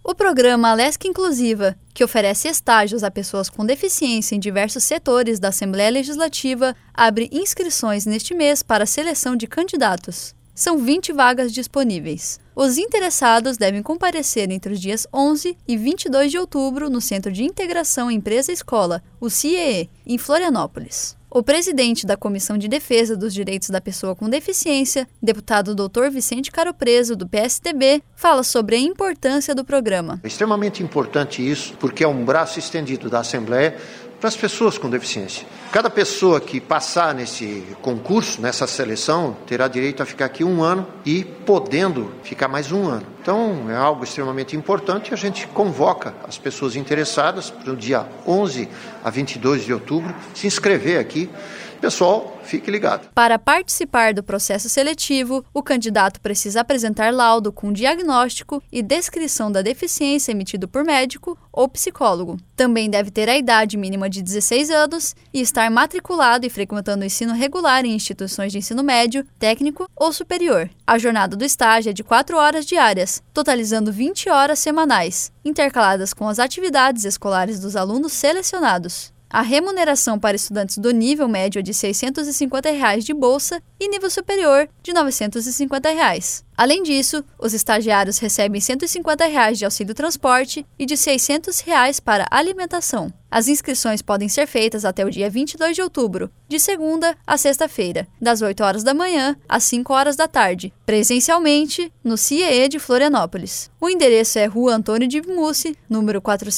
O programa Alesc Inclusiva, que oferece estágios a pessoas com deficiência em diversos setores da Assembleia Legislativa, abre inscrições neste mês para a seleção de candidatos. São 20 vagas disponíveis. Os interessados devem comparecer entre os dias 11 e 22 de outubro no Centro de Integração Empresa-Escola, o CIEE, em Florianópolis. O presidente da Comissão de Defesa dos Direitos da Pessoa com Deficiência, deputado Dr. Vicente Caropreso, do PSDB, fala sobre a importância do programa. É extremamente importante isso, porque é um braço estendido da Assembleia para as pessoas com deficiência. Cada pessoa que passar nesse concurso, nessa seleção, terá direito a ficar aqui 1 ano e podendo ficar mais 1 ano. Então, é algo extremamente importante e a gente convoca as pessoas interessadas para o dia 11 a 22 de outubro se inscrever aqui. Pessoal, fique ligado. Para participar do processo seletivo, o candidato precisa apresentar laudo com diagnóstico e descrição da deficiência emitido por médico ou psicólogo. Também deve ter a idade mínima de 16 anos e estar matriculado e frequentando o ensino regular em instituições de ensino médio, técnico ou superior. A jornada do estágio é de 4 horas diárias, totalizando 20 horas semanais, intercaladas com as atividades escolares dos alunos selecionados. A remuneração para estudantes do nível médio é de R$ 650 de bolsa e nível superior de R$ 950. Além disso, os estagiários recebem R$ 150 de auxílio transporte e de R$ 600 para alimentação. As inscrições podem ser feitas até o dia 22 de outubro, de segunda a sexta-feira, das 8 horas da manhã às 5 horas da tarde, presencialmente no CIEE de Florianópolis. O endereço é Rua Antônio de Mussi, número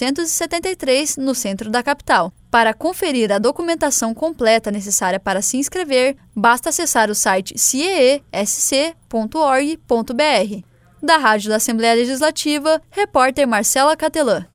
473, no centro da capital. Para conferir a documentação completa necessária para se inscrever, basta acessar o site cieesc.org.br. Da Rádio da Assembleia Legislativa, repórter Marcela Catelã.